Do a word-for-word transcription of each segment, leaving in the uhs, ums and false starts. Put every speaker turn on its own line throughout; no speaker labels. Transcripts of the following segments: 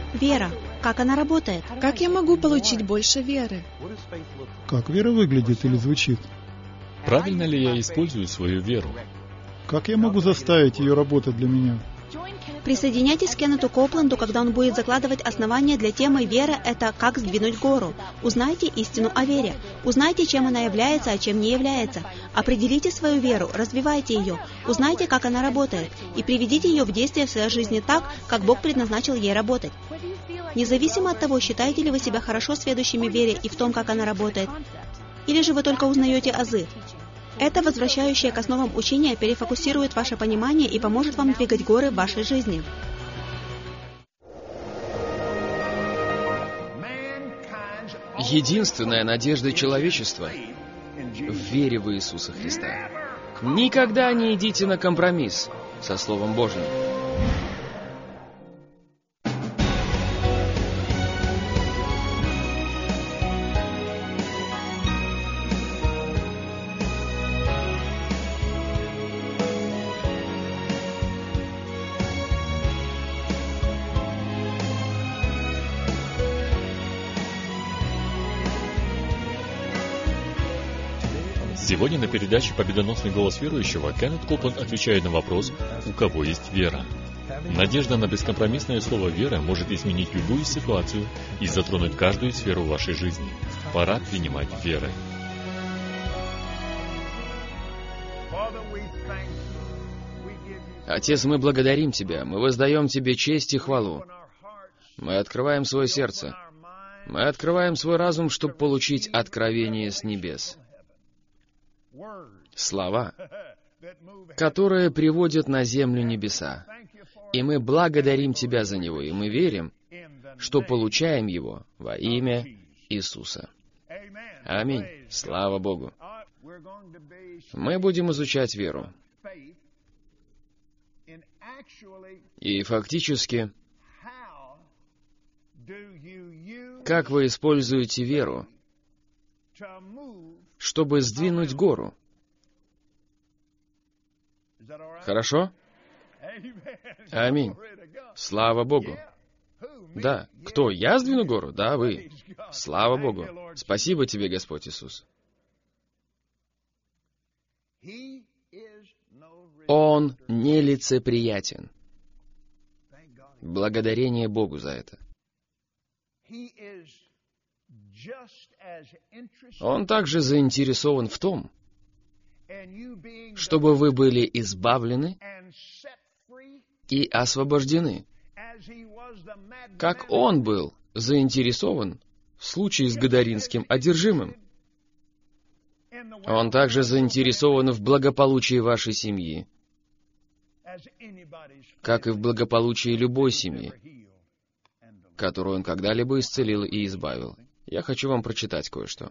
Вера. Как она работает?
Как я могу получить больше веры?
Как вера выглядит или звучит?
Правильно ли я использую свою веру?
Как я могу заставить ее работать для меня?
Присоединяйтесь к Кеннету Копланду, когда он будет закладывать основания для темы «Вера – это как сдвинуть гору». Узнайте истину о вере. Узнайте, чем она является, а чем не является. Определите свою веру, развивайте ее. Узнайте, как она работает, и приведите ее в действие в своей жизни так, как Бог предназначил ей работать. Независимо от того, считаете ли вы себя хорошо сведущими в вере и в том, как она работает, или же вы только узнаете азы. Это возвращающее к основам учение перефокусирует ваше понимание и поможет вам двигать горы в вашей жизни.
Единственная надежда человечества в вере в Иисуса Христа. Никогда не идите на компромисс со Словом Божьим.
Сегодня на передаче «Победоносный голос верующего» Кеннет Копланд отвечает на вопрос «У кого есть вера?». Надежда на бескомпромиссное слово «вера» может изменить любую ситуацию и затронуть каждую сферу вашей жизни. Пора принимать верой.
Отец, мы благодарим Тебя, мы воздаем Тебе честь и хвалу. Мы открываем свое сердце, мы открываем свой разум, чтобы получить откровение с небес. Слова, которые приводят на землю небеса. И мы благодарим Тебя за него, и мы верим, что получаем его во имя Иисуса. Аминь. Слава Богу. Мы будем изучать веру. И фактически, как вы используете веру, чтобы сдвинуть гору. Хорошо? Аминь. Слава Богу. Да. Кто? Я сдвину гору? Да, вы. Слава Богу. Спасибо Тебе, Господь Иисус. Он нелицеприятен. Благодарение Богу за это. Он также заинтересован в том, чтобы вы были избавлены и освобождены, как Он был заинтересован в случае с Гадаринским одержимым. Он также заинтересован в благополучии вашей семьи, как и в благополучии любой семьи, которую Он когда-либо исцелил и избавил. Я хочу вам прочитать кое-что.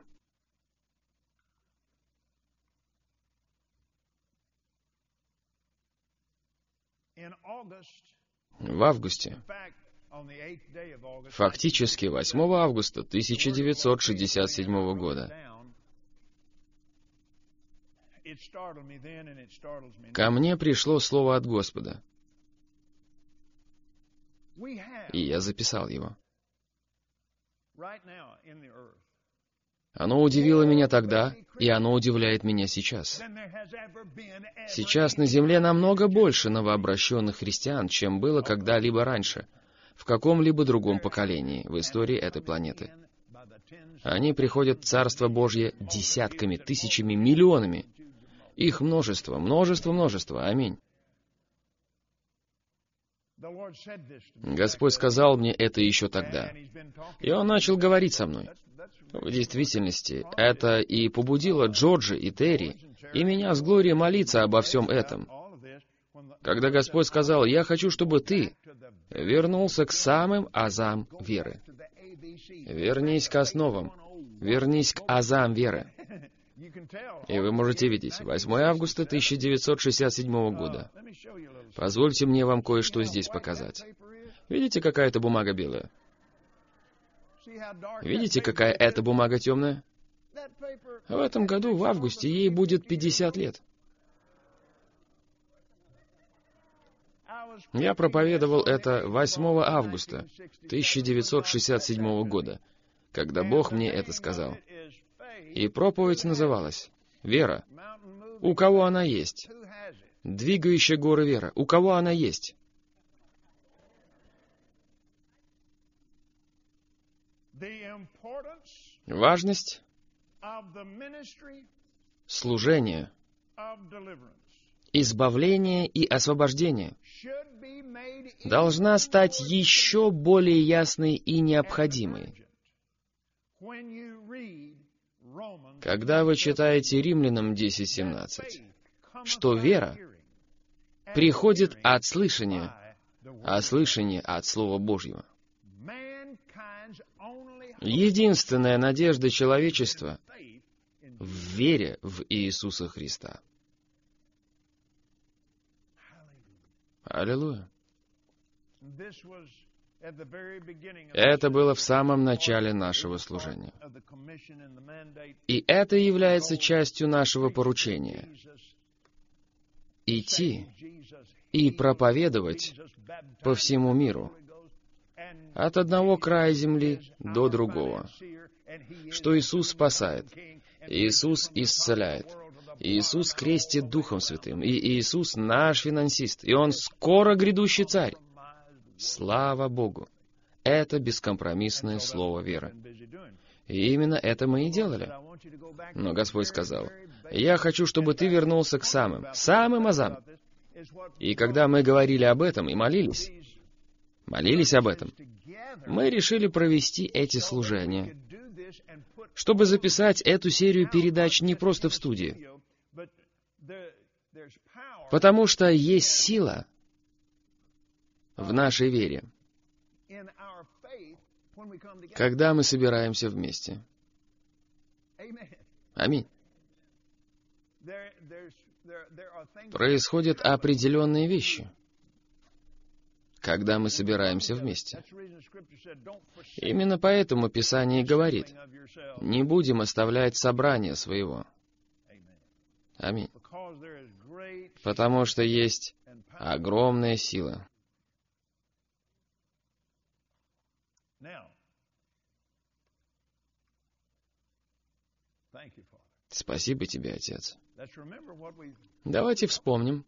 В августе, фактически восьмого августа тысяча девятьсот шестьдесят седьмого года, ко мне пришло слово от Господа, и я записал его. Оно удивило меня тогда, и оно удивляет меня сейчас. Сейчас на земле намного больше новообращенных христиан, чем было когда-либо раньше, в каком-либо другом поколении в истории этой планеты. Они приходят в Царство Божье десятками, тысячами, миллионами. Их множество, множество, множество. Аминь. Господь сказал мне это еще тогда, и Он начал говорить со мной. В действительности, это и побудило Джорджа и Терри, и меня с Глорией молиться обо всем этом. Когда Господь сказал, «Я хочу, чтобы ты вернулся к самым азам веры». Вернись к основам, вернись к азам веры. И вы можете видеть, восьмого августа тысяча девятьсот шестьдесят седьмого года. Позвольте мне вам кое-что здесь показать. Видите, какая это бумага белая? Видите, какая эта бумага темная? В этом году, в августе, ей будет пятьдесят лет. Я проповедовал это восьмого августа тысяча девятьсот шестьдесят седьмого года, когда Бог мне это сказал. И проповедь называлась «Вера». У кого она есть? Двигающая горы вера. У кого она есть? Важность служения, избавления и освобождения должна стать еще более ясной и необходимой. Когда вы читаете Римлянам десять семнадцать, что вера приходит от слышания, а слышание от Слова Божьего. Единственная надежда человечества в вере в Иисуса Христа. Аллилуйя. Это было в самом начале нашего служения. И это является частью нашего поручения. Идти и проповедовать по всему миру, от одного края земли до другого, что Иисус спасает, Иисус исцеляет, Иисус крестит Духом Святым, и Иисус наш финансист, и Он скоро грядущий Царь. Слава Богу! Это бескомпромиссное слово веры. И именно это мы и делали. Но Господь сказал: «Я хочу, чтобы ты вернулся к самым, самым азам». И когда мы говорили об этом и молились, молились об этом, мы решили провести эти служения, чтобы записать эту серию передач не просто в студии, потому что есть сила в нашей вере, когда мы собираемся вместе. Аминь. Происходят определенные вещи, когда мы собираемся вместе. Именно поэтому Писание говорит: не будем оставлять собрания своего. Аминь. Потому что есть огромная сила. Спасибо тебе, Отец. Давайте вспомним,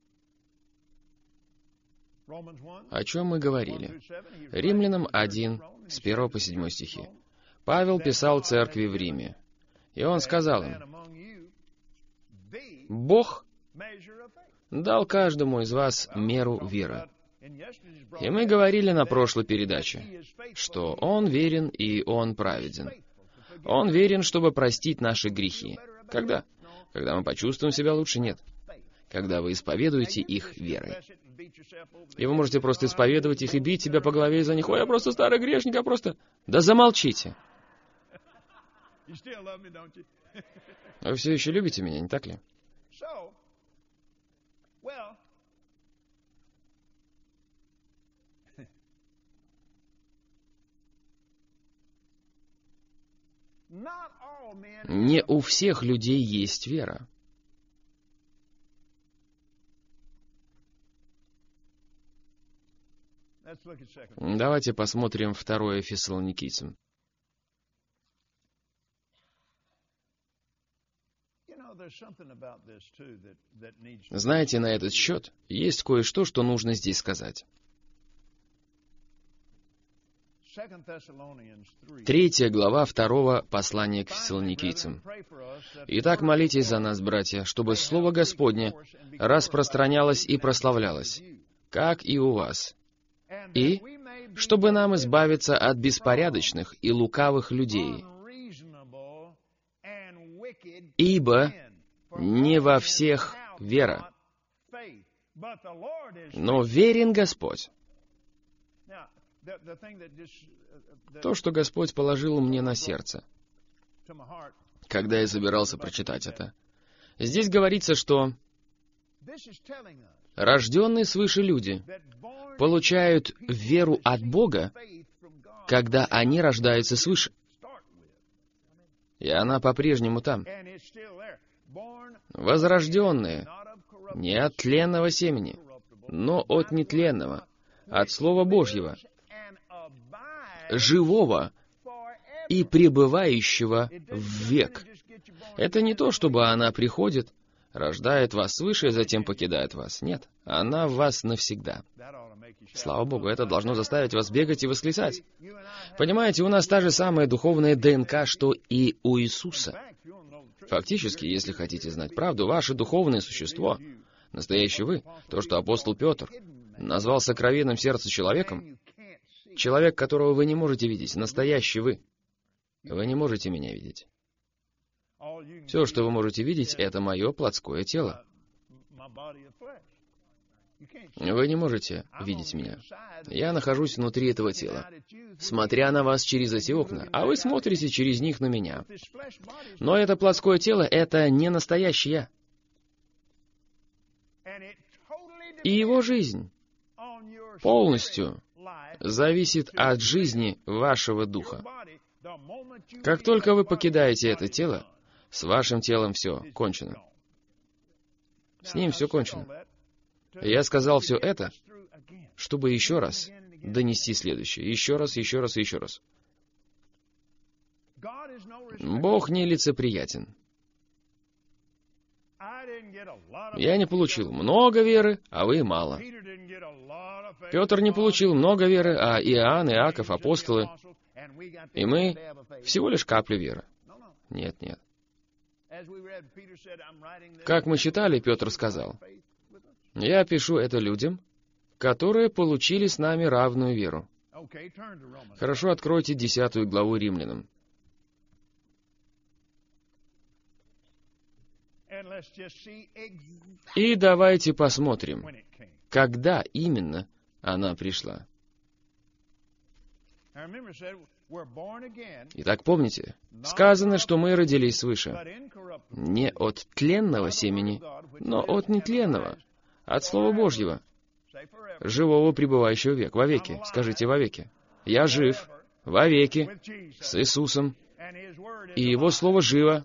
о чем мы говорили. Римлянам один, с первого по седьмой стихи. Павел писал церкви в Риме, и он сказал им: «Бог дал каждому из вас меру веры». И мы говорили на прошлой передаче, что Он верен и Он праведен. Он верен, чтобы простить наши грехи. Когда? Когда мы почувствуем себя лучше? Нет. Когда вы исповедуете их верой. И вы можете просто исповедовать их и бить себя по голове из-за них. «Ой, я просто старый грешник, я просто...» Да замолчите. Вы все еще любите меня, не так ли? Не у всех людей есть вера. Давайте посмотрим второе Фессалоникийцам. Знаете, на этот счет есть кое-что, что нужно здесь сказать. Третья глава второго послания к Фессалоникийцам. «Итак, молитесь за нас, братья, чтобы Слово Господне распространялось и прославлялось, как и у вас, и чтобы нам избавиться от беспорядочных и лукавых людей, ибо не во всех вера, но верен Господь». То, что Господь положил мне на сердце, когда я собирался прочитать это. Здесь говорится, что рожденные свыше люди получают веру от Бога, когда они рождаются свыше. И она по-прежнему там. Возрожденные, не от тленного семени, но от нетленного, от Слова Божьего, живого и пребывающего в век. Это не то, чтобы она приходит, рождает вас свыше, и затем покидает вас. Нет, она в вас навсегда. Слава Богу, это должно заставить вас бегать и восклицать. Понимаете, у нас та же самая духовная ДНК, что и у Иисуса. Фактически, если хотите знать правду, ваше духовное существо, настоящий вы, то, что апостол Петр назвал сокровенным сердце человеком, человек, которого вы не можете видеть, настоящий вы. Вы не можете меня видеть. Все, что вы можете видеть, это мое плотское тело. Вы не можете видеть меня. Я нахожусь внутри этого тела, смотря на вас через эти окна, а вы смотрите через них на меня. Но это плотское тело — это не настоящий я. И его жизнь полностью зависит от жизни вашего духа. Как только вы покидаете это тело, с вашим телом все кончено. С ним все кончено. Я сказал все это, чтобы еще раз донести следующее. Еще раз, еще раз, еще раз. Бог не лицеприятен. Я не получил много веры, а вы мало. Петр не получил много веры, а Иоанн, Иаков, апостолы. И мы всего лишь каплю веры. Нет, нет. Как мы читали, Петр сказал: «Я пишу это людям, которые получили с нами равную веру». Хорошо, откройте десятую главу Римлянам. И давайте посмотрим, когда именно она пришла. Итак, помните, сказано, что мы родились свыше, не от тленного семени, но от нетленного, от Слова Божьего, живого, пребывающего век, вовеки. Скажите вовеки. Я жив вовеки с Иисусом, и Его Слово живо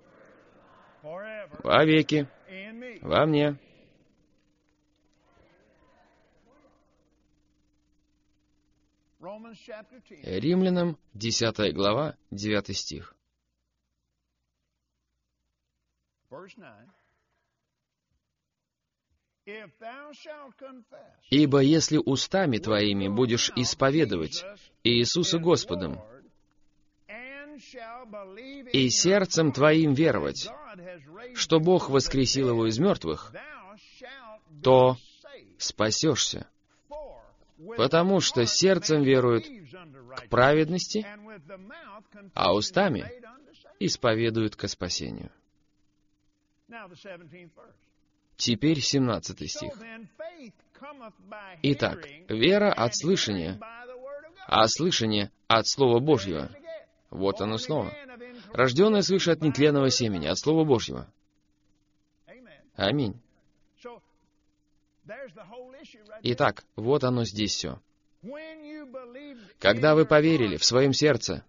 вовеки во мне. Римлянам, десятая глава, девятый стих. «Ибо если устами твоими будешь исповедовать Иисуса Господом, и сердцем твоим веровать, что Бог воскресил Его из мертвых, то спасешься. Потому что сердцем веруют к праведности, а устами исповедуют ко спасению». Теперь семнадцатый стих. «Итак, вера от слышания, а слышание от Слова Божьего». Вот оно снова. Рожденное свыше от нетленного семени, от Слова Божьего. Аминь. Итак, вот оно здесь все. Когда вы поверили в своем сердце,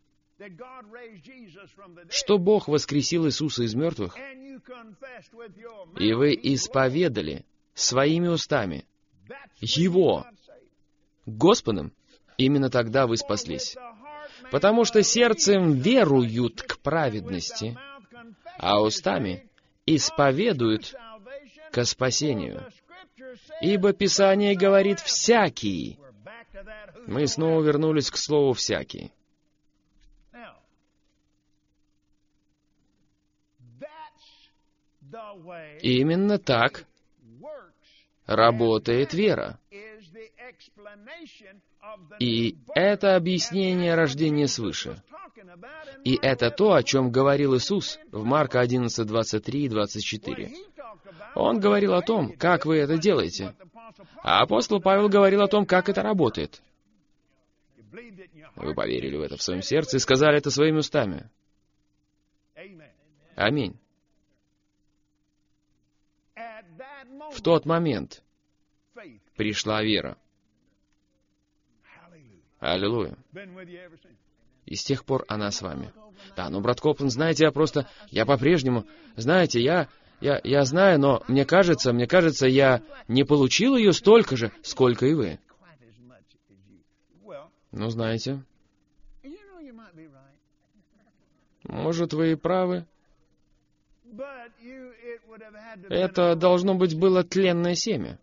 что Бог воскресил Иисуса из мертвых, и вы исповедали своими устами Его Господом, именно тогда вы спаслись. Потому что сердцем веруют к праведности, а устами исповедуют ко спасению. Ибо Писание говорит «всякий». Мы снова вернулись к слову «всякий». Именно так работает вера. И это объяснение рождения свыше. И это то, о чем говорил Иисус в Марка одиннадцать, двадцать три и двадцать четыре. Он говорил о том, как вы это делаете. А апостол Павел говорил о том, как это работает. Вы поверили в это в своем сердце и сказали это своими устами. Аминь. В тот момент пришла вера. Аллилуйя. И с тех пор она с вами. Да, ну, брат Копланд, знаете, я просто... Я по-прежнему... Знаете, я... Я, я знаю, но мне кажется, мне кажется, я не получил ее столько же, сколько и вы. Ну, знаете, может, вы и правы. Это, должно быть, было тленное семя,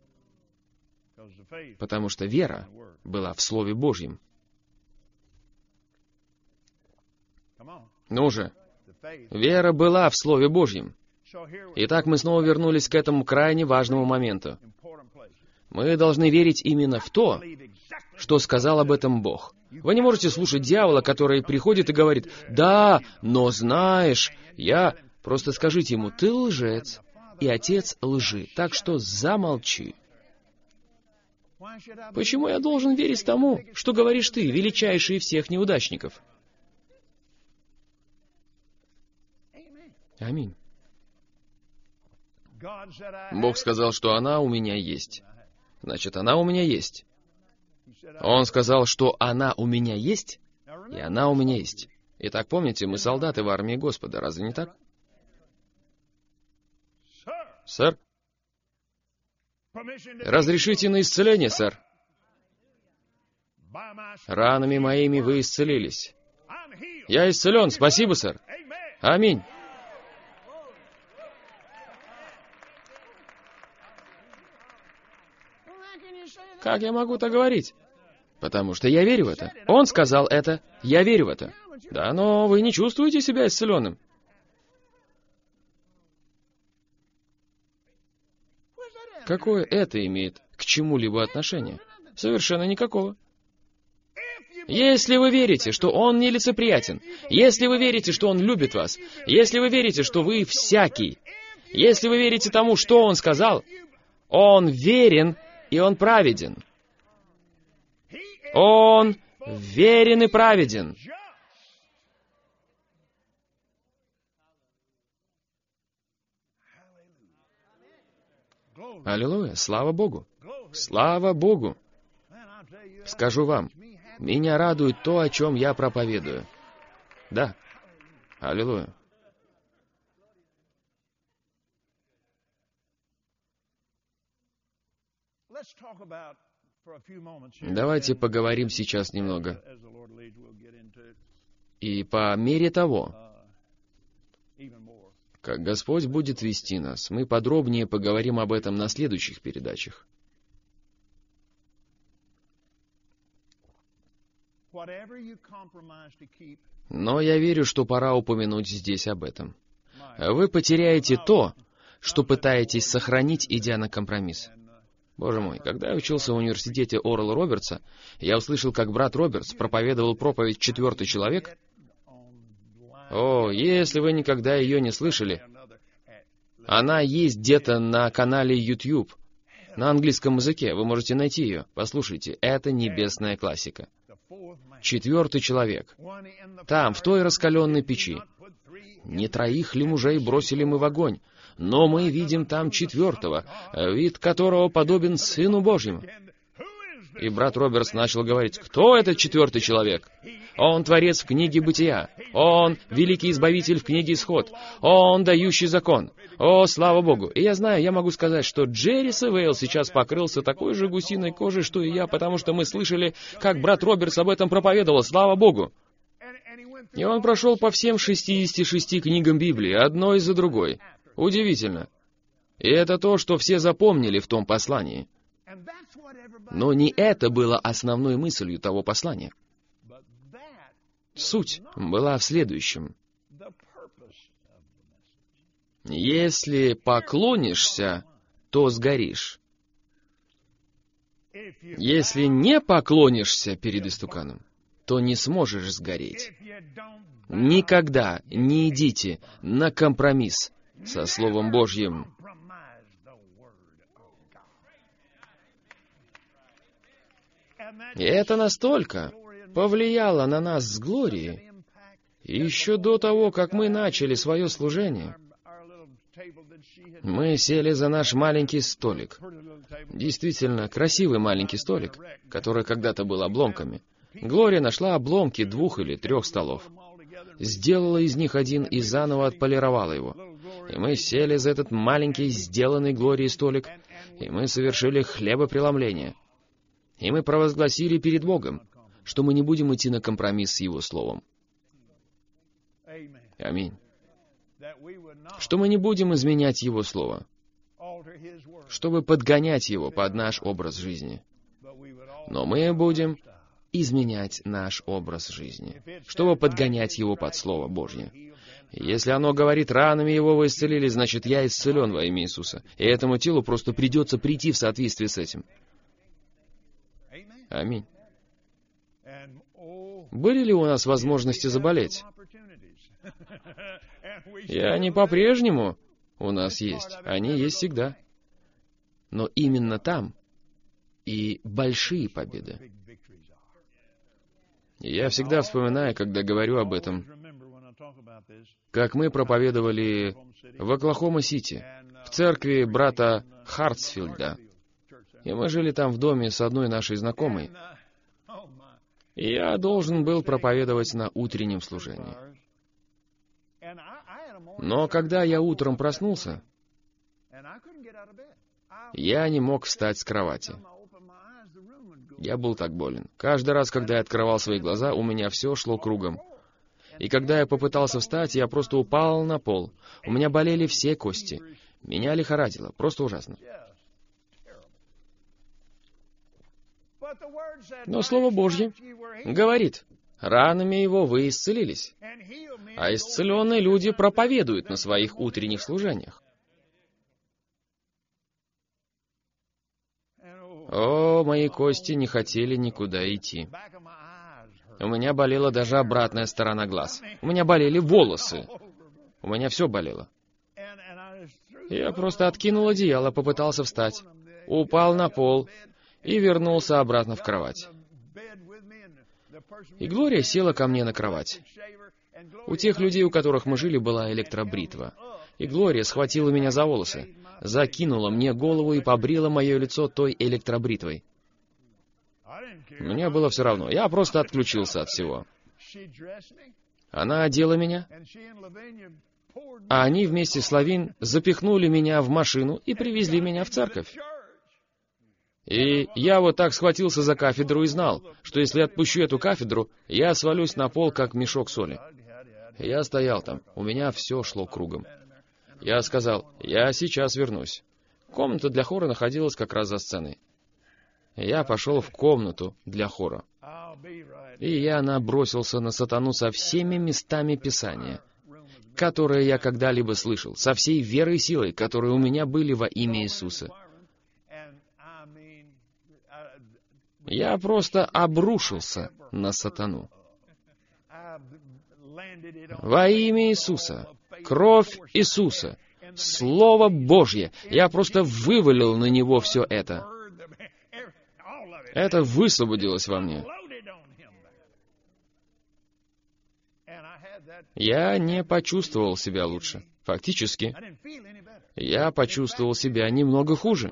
потому что вера была в Слове Божьем. Ну же, вера была в Слове Божьем. Итак, мы снова вернулись к этому крайне важному моменту. Мы должны верить именно в то, что сказал об этом Бог. Вы не можете слушать дьявола, который приходит и говорит: «Да, но знаешь, я...» Просто скажите ему: «Ты лжец и отец лжи, так что замолчи». Почему я должен верить тому, что говоришь ты, величайший из всех неудачников? Аминь. Бог сказал, что она у меня есть. Значит, она у меня есть. Он сказал, что она у меня есть, и она у меня есть. Итак, помните, мы солдаты в армии Господа, разве не так? Сэр? Разрешите на исцеление, сэр. Ранами моими вы исцелились. Я исцелен, спасибо, сэр. Аминь. Как я могу так говорить? Потому что я верю в это. Он сказал это, я верю в это. Да, но вы не чувствуете себя исцеленным. Какое это имеет к чему-либо отношение? Совершенно никакого. Если вы верите, что Он нелицеприятен, если вы верите, что Он любит вас, если вы верите, что вы всякий, если вы верите тому, что Он сказал, Он верен и Он праведен. Он верен и праведен. Аллилуйя, слава Богу. Слава Богу. Скажу вам, меня радует то, о чем я проповедую. Да. Аллилуйя. Давайте поговорим сейчас немного. И по мере того, как Господь будет вести нас, мы подробнее поговорим об этом на следующих передачах. Но я верю, что пора упомянуть здесь об этом. Вы потеряете то, что пытаетесь сохранить, идя на компромисс. Боже мой, когда я учился в университете Орла Робертса, я услышал, как брат Робертс проповедовал проповедь «Четвертый человек». О, если вы никогда ее не слышали, она есть где-то на канале YouTube, на английском языке, вы можете найти ее. Послушайте, это небесная классика. Четвертый человек. Там, в той раскаленной печи. Не троих ли мужей бросили мы в огонь? Но мы видим там четвертого, вид которого подобен Сыну Божьему. И брат Робертс начал говорить: кто этот четвертый человек? Он творец в книге Бытия. Он великий избавитель в книге Исход. Он дающий закон. О, слава Богу! И я знаю, я могу сказать, что Джерри Севейл сейчас покрылся такой же гусиной кожей, что и я, потому что мы слышали, как брат Робертс об этом проповедовал. Слава Богу! И он прошел по всем шестидесяти шести книгам Библии, одной за другой. Удивительно. И это то, что все запомнили в том послании. Но не это было основной мыслью того послания. Суть была в следующем. Если поклонишься, то сгоришь. Если не поклонишься перед истуканом, то не сможешь сгореть. Никогда не идите на компромисс со Словом Божьим. И это настолько повлияло на нас с Глорией, еще до того, как мы начали свое служение. Мы сели за наш маленький столик. Действительно, красивый маленький столик, который когда-то был обломками. Глория нашла обломки двух или трех столов. Сделала из них один и заново отполировала его. И мы сели за этот маленький, сделанный Глорией столик, и мы совершили хлебопреломление. И мы провозгласили перед Богом, что мы не будем идти на компромисс с Его Словом. Аминь. Что мы не будем изменять Его Слово, чтобы подгонять Его под наш образ жизни. Но мы будем изменять наш образ жизни, чтобы подгонять его под Слово Божье. И если оно говорит, ранами Его вы исцелили, значит, я исцелен во имя Иисуса. И этому телу просто придется прийти в соответствии с этим. Аминь. Были ли у нас возможности заболеть? И они по-прежнему у нас есть. Они есть всегда. Но именно там и большие победы. И я всегда вспоминаю, когда говорю об этом, как мы проповедовали в Оклахома-Сити, в церкви брата Хартсфилда. И мы жили там в доме с одной нашей знакомой. И я должен был проповедовать на утреннем служении. Но когда я утром проснулся, я не мог встать с кровати. Я был так болен. Каждый раз, когда я открывал свои глаза, у меня все шло кругом. И когда я попытался встать, я просто упал на пол. У меня болели все кости. Меня лихорадило. Просто ужасно. Но Слово Божье говорит, ранами Его вы исцелились. А исцеленные люди проповедуют на своих утренних служениях. О, мои кости не хотели никуда идти. У меня болела даже обратная сторона глаз. У меня болели волосы. У меня все болело. Я просто откинул одеяло, попытался встать, упал на пол и вернулся обратно в кровать. И Глория села ко мне на кровать. У тех людей, у которых мы жили, была электробритва. И Глория схватила меня за волосы, закинула мне голову и побрила мое лицо той электробритвой. Мне было все равно. Я просто отключился от всего. Она одела меня, а они вместе с Лавин запихнули меня в машину и привезли меня в церковь. И я вот так схватился за кафедру и знал, что если отпущу эту кафедру, я свалюсь на пол, как мешок соли. Я стоял там, у меня все шло кругом. Я сказал, я сейчас вернусь. Комната для хора находилась как раз за сценой. Я пошел в комнату для хора. И я набросился на сатану со всеми местами Писания, которые я когда-либо слышал, со всей верой и силой, которые у меня были во имя Иисуса. Я просто обрушился на сатану. Во имя Иисуса, кровь Иисуса, Слово Божье, я просто вывалил на него все это. Это высвободилось во мне. Я не почувствовал себя лучше. Фактически, я почувствовал себя немного хуже,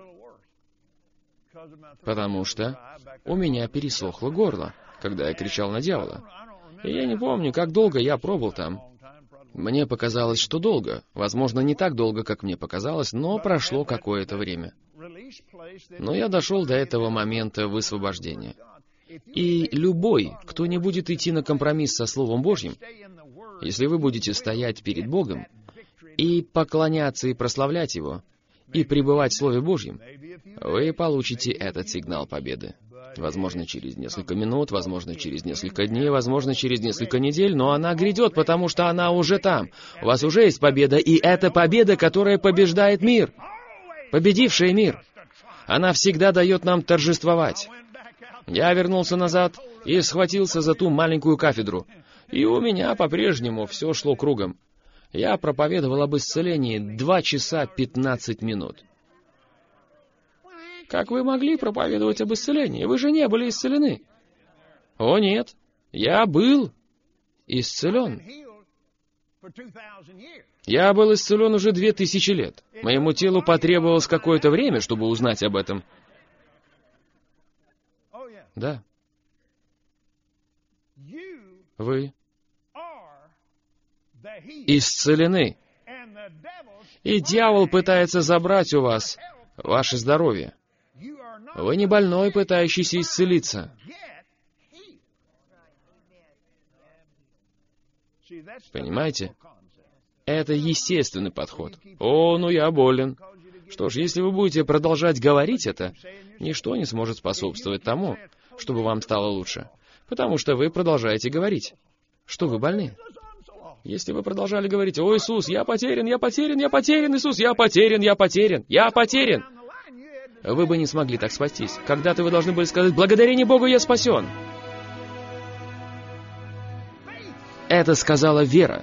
потому что у меня пересохло горло, когда я кричал на дьявола. И я не помню, как долго я пробыл там. Мне показалось, что долго. Возможно, не так долго, как мне показалось, но прошло какое-то время. Но я дошел до этого момента высвобождения. И любой, кто не будет идти на компромисс со Словом Божьим, если вы будете стоять перед Богом и поклоняться и прославлять Его, и пребывать в Слове Божьем, вы получите этот сигнал победы. Возможно, через несколько минут, возможно, через несколько дней, возможно, через несколько недель, но она грядет, потому что она уже там. У вас уже есть победа, и это победа, которая побеждает мир. Победившая мир. Она всегда дает нам торжествовать. Я вернулся назад и схватился за ту маленькую кафедру, и у меня по-прежнему все шло кругом. Я проповедовал об исцелении два часа пятнадцать минут. Как вы могли проповедовать об исцелении? Вы же не были исцелены. О нет, я был исцелен. Я был исцелен уже две тысячи лет. Моему телу потребовалось какое-то время, чтобы узнать об этом. Да. Вы исцелены. И дьявол пытается забрать у вас ваше здоровье. Вы не больной, пытающийся исцелиться. Понимаете? Это естественный подход. О, ну я болен. Что ж, если вы будете продолжать говорить это, ничто не сможет способствовать тому, чтобы вам стало лучше. Потому что вы продолжаете говорить, что вы больны. Если вы продолжали говорить: «О, Иисус, я потерян, я потерян, я потерян, Иисус, я потерян, я потерян, я потерян», вы бы не смогли так спастись. Когда-то вы должны были сказать: «Благодарение Богу, я спасен». Это сказала вера.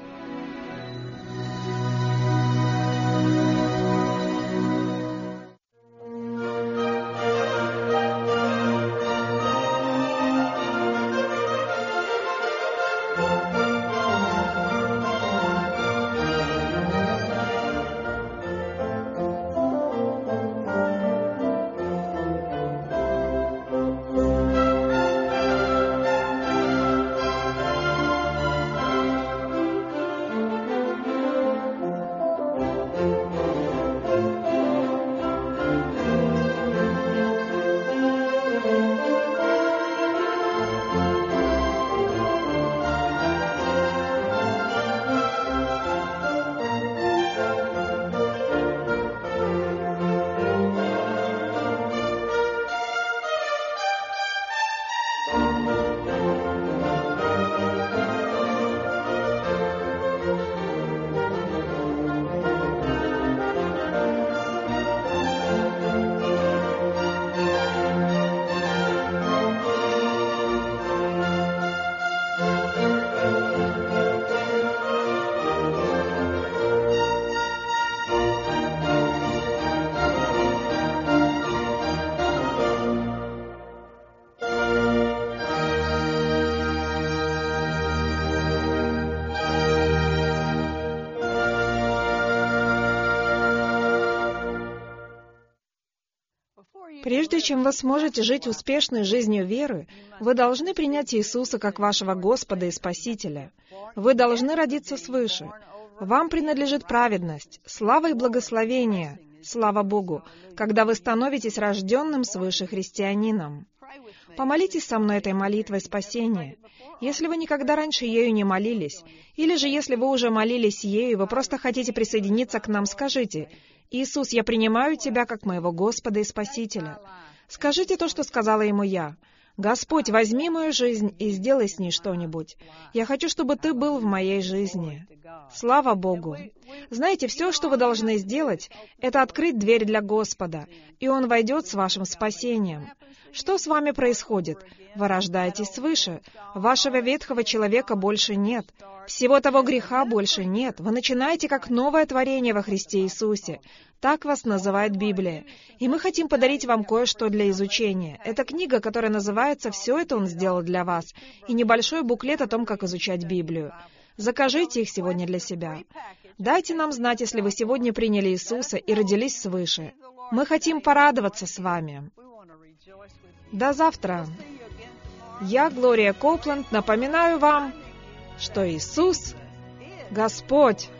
Прежде чем вы сможете жить успешной жизнью веры, вы должны принять Иисуса как вашего Господа и Спасителя. Вы должны родиться свыше. Вам принадлежит праведность, слава и благословение, слава Богу, когда вы становитесь рожденным свыше христианином. Помолитесь со мной этой молитвой спасения. Если вы никогда раньше ею не молились, или же если вы уже молились ею, и вы просто хотите присоединиться к нам, скажите: «Иисус, я принимаю Тебя как моего Господа и Спасителя». Скажите то, что сказала Ему я. «Господь, возьми мою жизнь и сделай с ней что-нибудь. Я хочу, чтобы Ты был в моей жизни». Слава Богу! Знаете, все, что вы должны сделать, это открыть дверь для Господа, и Он войдет с вашим спасением. Что с вами происходит? Вы рождаетесь свыше. Вашего ветхого человека больше нет. Всего того греха больше нет. Вы начинаете как новое творение во Христе Иисусе. Так вас называет Библия. И мы хотим подарить вам кое-что для изучения. Это книга, которая называется «Все это Он сделал для вас», и небольшой буклет о том, как изучать Библию. Закажите их сегодня для себя. Дайте нам знать, если вы сегодня приняли Иисуса и родились свыше. Мы хотим порадоваться с вами. До завтра. Я, Глория Коупленд, напоминаю вам, что Иисус — Господь.